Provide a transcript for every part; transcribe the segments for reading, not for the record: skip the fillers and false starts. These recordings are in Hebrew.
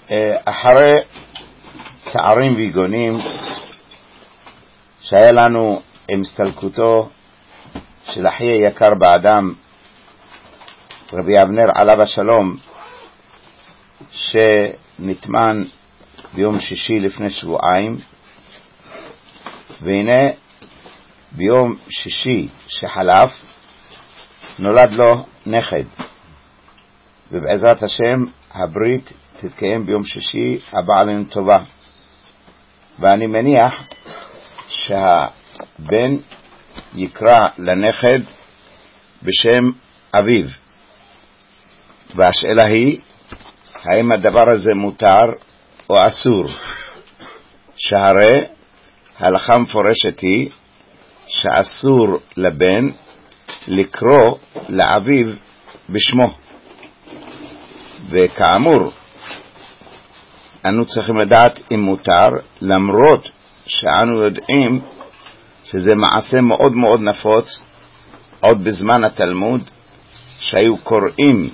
אחרי צערים ויגונים שהיה לנו עם הסתלקותו של אחי היקר באדם רבי אבנר עליו השלום, שנטמן ביום שישי לפני שבועיים, והנה ביום שישי שחלף נולד לו נכד, ובעזרת השם הברית תתקיים ביום שישי הבא עלינו טובה. ואני מניח שהבן יקרא לנכד בשם אביו, והשאלה היא האם הדבר הזה מותר או אסור, שהרי ההלכה מפורשת היא שאסור לבן לקרוא לאביו בשמו, וכאמור אנו צריכים לדעת אם מותר, למרות שאנו יודעים שזה מעשה מאוד מאוד נפוץ עוד בזמן התלמוד, שהיו קוראים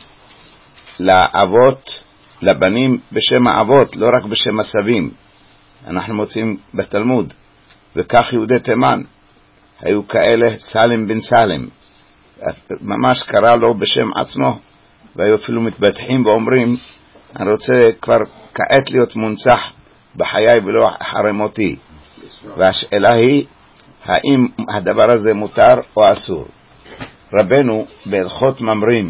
לאבות, לבנים בשם האבות, לא רק בשם הסבים. אנחנו מוצאים בתלמוד, וכך יהודי תימן היו כאלה, סלם בן סלם ממש קרא לו בשם עצמו, והיו אפילו מתבטחים ואומרים אני רוצה כבר כעת להיות מונצח בחיי ולא אחרי מותי. והשאלה היא האם הדבר הזה מותר או אסור. רבנו בהלכות ממרים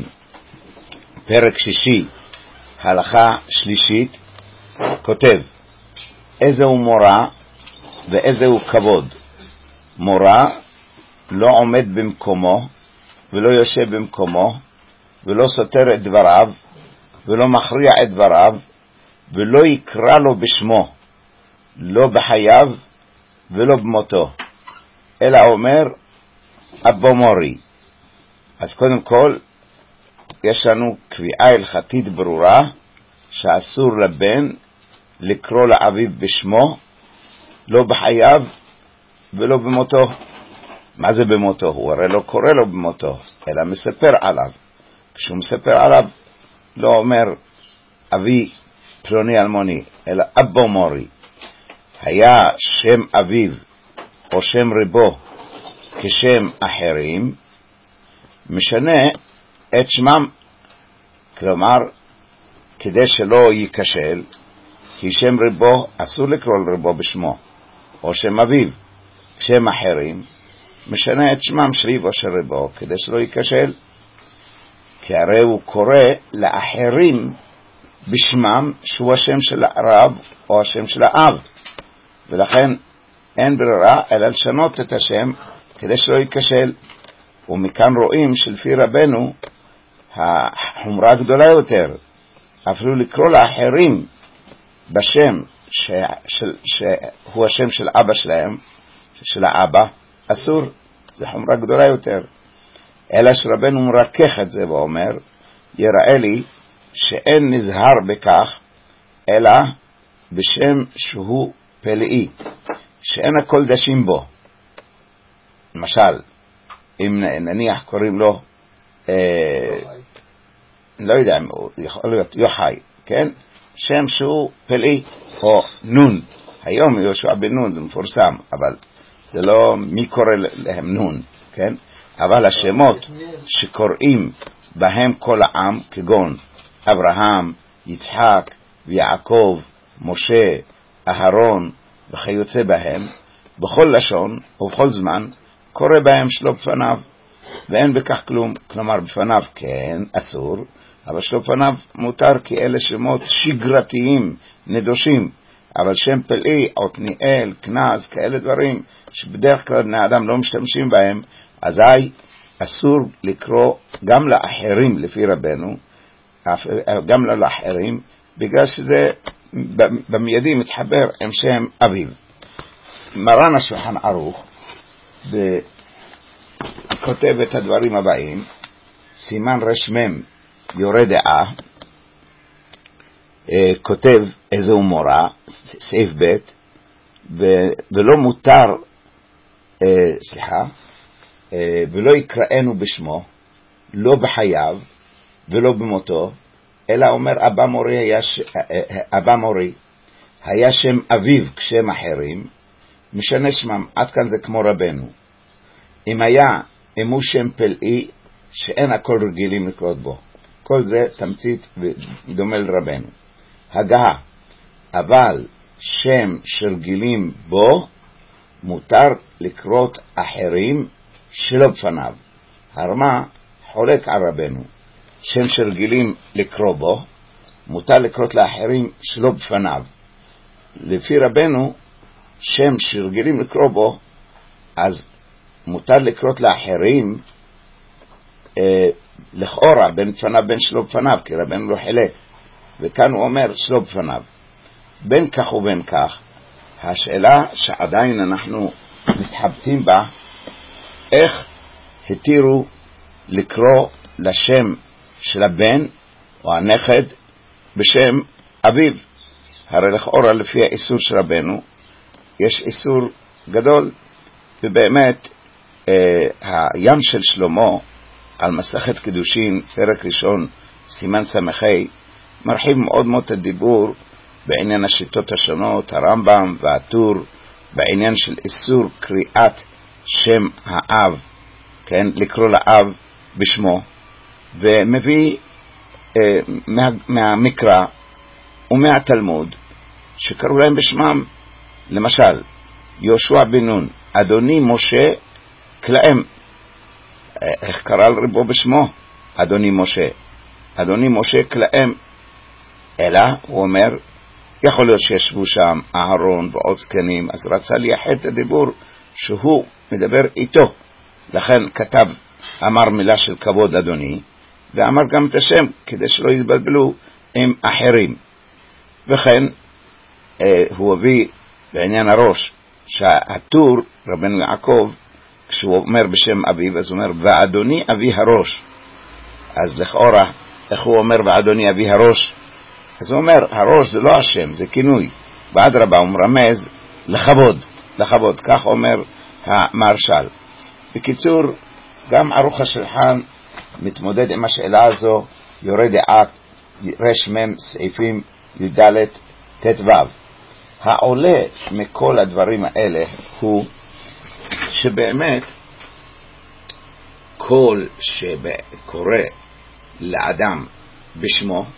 פרק שישי הלכה שלישית כותב איזהו מורה ואיזהו כבוד. מורה לא עומד במקומו ולא יושב במקומו ולא סותר את דבריו ולא מכריע את דבריו ולא יקרא לו בשמו, לא בחייו ולא במותו, אלא אומר אבו מורי. אז קודם כל יש לנו קביעה הלכתית ברורה שאסור לבן לקרוא לאביו בשמו, לא בחייו ולא במותו. מה זה במותו? הוא הרי לא קורא לו במותו, אלא מספר עליו. כשהוא מספר עליו לא אומר אבי פלוני אלמוני, אלא אבו מורי. היה שם אביו או שם רבו כשם אחרים, משנה את שמם, כלומר כדי שלא ייכשל, כי שם רבו אסור לקרוא לרבו בשמו, או שם אביו כשם אחרים, משנה את שמם של אביו או של רבו כדי שלא ייכשל, כי הרי הוא קורא לאחרים בשמם שהוא השם של הרב או השם של האב, ולכן אין ברירה אלא לשנות את השם כדי שלא ייכשל. ומכאן רואים שלפי רבנו החומרה גדולה יותר, אפילו לקרוא לאחרים בשם שהוא השם של אבא שלהם, של האבא, אסור. זה חומרה גדולה יותר. אלא שרבנו מרכך את זה ואומר יראה לי שאין נזהר בכך אלא בשם שהוא פלאי, שאין הכל דשים בו. למשל אם נניח קוראים לו לא יודע, יכול להיות יוחאי, כן? שם שהוא פלאי, או נון. היום יהושע בן נון זה מפורסם, אבל זה לא מי קורא להם נון, כן? אבל השמות שקוראים בהם כל העם, כגון אברהם, יצחק ויעקב, משה, אהרון וכיוצא בהם, בכל לשון ובכל זמן קורא בהם שלא בפניו, ואין בכך כלום. כלומר בפניו כן אסור, אבל שלא בפניו מותר, כי אלה שמות שגרתיים נדושים. אבל שם פלאי, עתניאל, כנז, כאלה דברים שבדרך כלל בני אדם לא משתמשים בהם, אזי אסור לקרוא גם לאחרים לפי רבנו, גם לאחרים, בגלל שזה במיידי מתחבר עם שם אביו. מרן השולחן ערוך כותב את הדברים הבאים, סימן רשמם יורה דעה, כותב איזהו מורה, סעיף ב', ולא מותר, ולא יקראנו בשמו, לא בחייו ולא במותו, אלא אומר אבא מורי היה שם אביו כשם אחרים, משנה שמם, עד כאן זה כמו רבנו. אם הוא שם פלאי, שאין הכל רגילים לקרות בו. כל זה תמצית ודומה לרבנו. הגה, אבל שם שרגילים בו, מותר לקרות אחרים שלא בפניו. הרמה חולק על רבנו. שם שרגילים לקרוא בו, מותר לקרות לאחרים שלא בפניו. לפי רבנו, שם שרגילים לקרוא בו, אז מותר לקרות לאחרים, לכאורה, בין פניו בין שלא בפניו, כי רבנו לא חילק. וכאן הוא אומר שלא בפניו. בין כך ובין כך, השאלה שעדיין אנחנו מתחבטים בה, איך התירו לקרוא לשם של הבן או הנכד בשם אביו. הרי לכאורה לפי האיסור של רבנו יש איסור גדול, ובאמת הים של שלמה על מסכת קידושין פרק ראשון סימן סמכי מרחיב מאוד מאוד הדיבור בעניין השיטות השונות, הרמב"ם והטור, בעניין של איסור קריאת שם האב, כן, לקרוא לאב בשמו, ומביא מהמקרא ומהתלמוד שקראו להם בשמם. למשל יהושע בן נון, אדוני משה כלאם. איך קרא לרבו בשמו? אדוני משה כלאם. אלא הוא אומר, יכול להיות שישבו שם אהרון ועוד זקנים, אז רצה לייחד את הדיבור שהוא מדבר איתו, לכן כתב, אמר מילה של כבוד אדוני, ואמר גם את השם כדי שלא יתבלבלו עם אחרים. וכן הוא הביא בעניין הראש שהטור רבנו יעקב, כשהוא אומר בשם אביו, אז הוא אומר ואדוני אבי הראש. אז לכאורה איך הוא אומר ואדוני אבי הראש? אז הוא אומר הראש זה לא השם, זה כינוי, בעד רבה הוא מרמז לכבוד, כך אומר המרשל. בקיצור, גם ערוך השולחן מתמודד עם השאלה הזו, יורה דעה רשמם סעיפים י"ד ט"ו. העולה מכל הדברים האלה הוא שבאמת כל שקורא לאדם בשמו,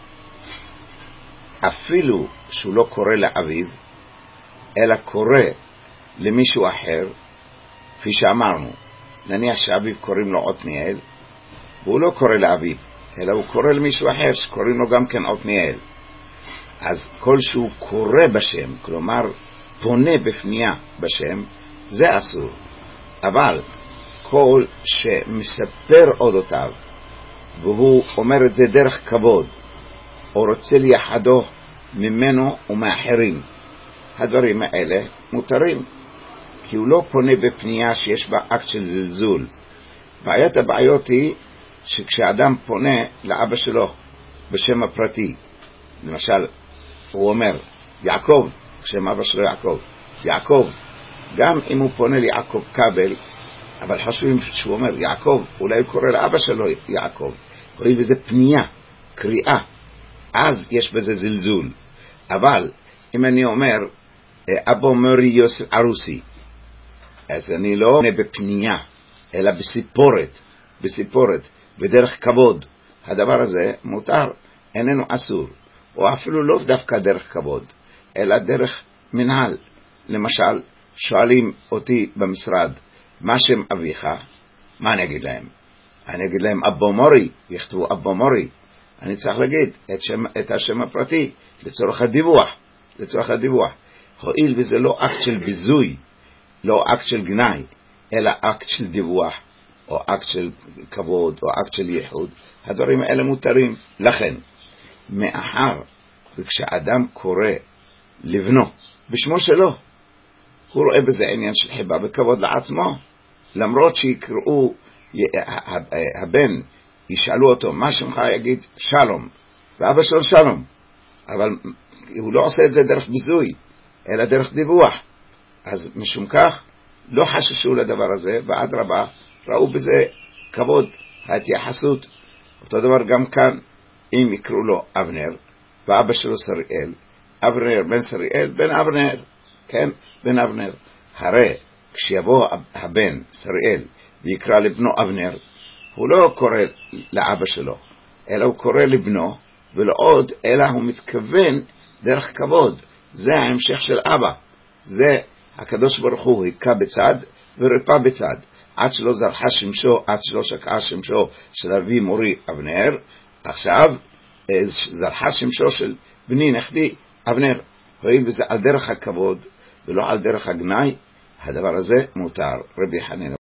אפילו שהוא לא קורא לאביו, אלא קורא למישהו אחר, כפי שאמרנו, נניח שאביו קוראים לו עתניאל, והוא לא קורא לאביו, אלא הוא קורא למישהו אחר שקוראים לו גם כן עתניאל. אז כל שהוא קורא בשם, כלומר פונה בפנייה בשם, זה אסור. אבל כל שמספר אודותיו, והוא אומר את זה דרך כבוד, או רוצה ליחדו ממנו ומאחרים, הדברים האלה מותרים, כי הוא לא פונה בפנייה שיש בה אקט של זלזול. בעיית הבעיות היא שכשאדם פונה לאבא שלו בשם הפרטי, למשל הוא אומר יעקב, שם אבא שלו יעקב, גם אם הוא פונה ליעקב קבל, אבל חשובים שהוא אומר יעקב, אולי הוא קורא לאבא שלו יעקב, רואים בזה פנייה, קריאה, אז יש בזה זלזול. אבל אם אני אומר אבו מורי יוסף ערוסי, אז אני לא עונה בפנייה, אלא בסיפורת, בדרך כבוד. הדבר הזה מותר, איננו אסור, או אפילו לא דווקא דרך כבוד, אלא דרך מנהל. למשל, שואלים אותי במשרד, מה שם אביך? מה אני אגיד להם? אני אגיד להם אבו מורי, יכתבו אבו מורי. אני צריך להגיד את השם הפרטי לצורך הדיווח. הואיל וזה לא אקט של ביזוי, לא אקט של גנאי, אלא אקט של דיווח, או אקט של כבוד, או אקט של ייחוד, הדברים האלה מותרים. לכן, מאחר וכשאדם קורא לבנו בשמו שלו, הוא רואה בזה עניין של חיבה וכבוד לעצמו, למרות שיקראו הבן, ישאלו אותו מה שמך, יגיד שלום, ואבא שלו שלום, אבל הוא לא עושה את זה דרך ביזוי, אלא דרך דיווח. אז משום כך לא חששו לדבר הזה, ועד רבה ראו בזה כבוד, ההתייחסות. אותו דבר גם כאן, אם יקראו לו אבנר, ואבא שלו שריאל, אבנר בן שריאל, בן אבנר, כן, בן אבנר. הרי כשיבוא הבן שריאל ויקרא לבנו אבנר, הוא לא קורא לאבא שלו, אלא הוא קורא לבנו, ולא עוד, אלא הוא מתכוון דרך כבוד. זה ההמשך של אבא. זה הקדוש ברוך הוא היכה בצד וריפא בצד, עד שלא זרחה שמשו, עד שלא שקעה שמשו של אבי מורי אבנר. עכשיו זרחה שמשו של בני נכדי אבנר. רואים בזה על דרך הכבוד ולא על דרך הגנאי. הדבר הזה מותר. רבי חנינא